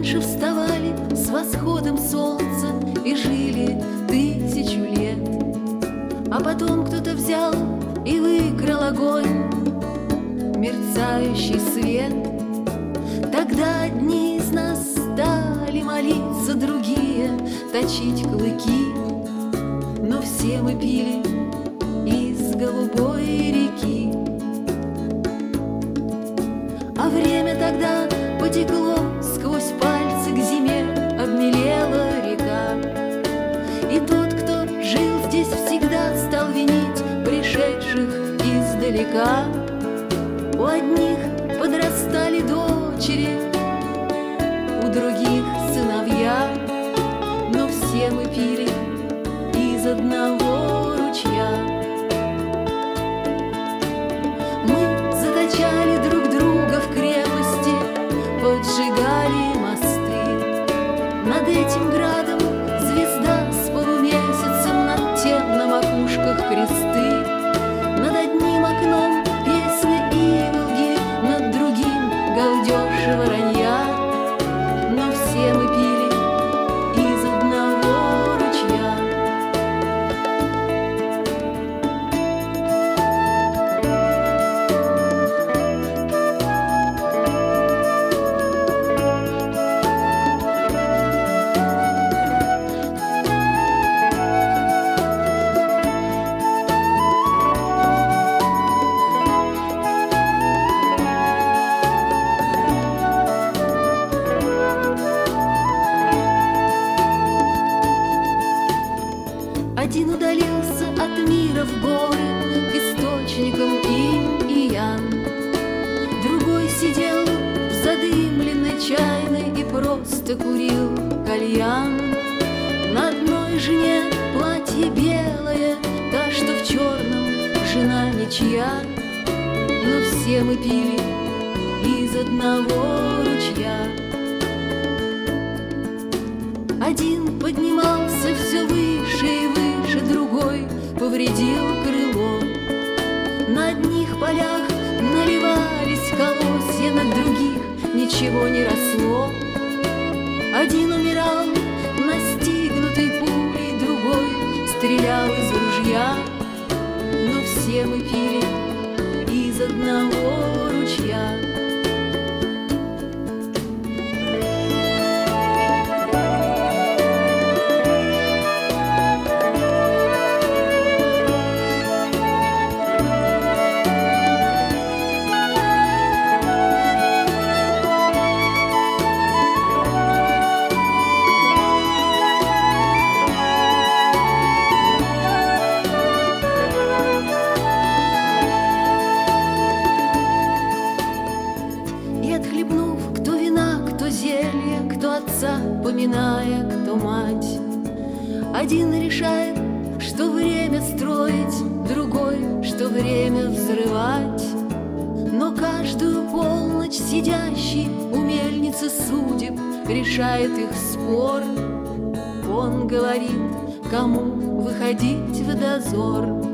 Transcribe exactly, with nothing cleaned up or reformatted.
раньше вставали с восходом солнца и жили тысячу лет. А потом кто-то взял и выкрал огонь, мерцающий свет. Тогда одни из нас стали молиться, другие точить клыки. Но все мы пили из голубой реки. А время тогда потекло сквозь пальцы, к зиме обмелела река. И тот, кто жил здесь всегда, стал винить пришедших издалека. У одних подрастали дочери, у других сыновья, но все мы пили из одного ручья. Мы заточали друг друга в крепости, поджигали мосты. Над этим градом звезда с полумесяцем, над тем на макушках кресты. Над одним окном песня иволги, над другим галдеж воронья. Но все мы пили из одного ручья. Один удалился от мира в горы, к источникам инь и ян. Другой сидел в задымленной чайной и просто курил кальян. На одной жене платье белое, та, что в черном, жена ничья. Но все мы пили из одного ручья. Один поднимался все выше и выше, другой повредил крыло. На одних полях наливались колосья, на других ничего не росло. Один умирал, настигнутый пулей, другой стрелял из ружья. Но все мы пили из одного ручья. Отхлебнув, кто вина, кто зелье, кто отца, поминая, кто мать. Один решает, что время строить, другой, что время взрывать. Но каждую полночь сидящий у мельницы судеб решает их спор. Он говорит, кому выходить в дозор.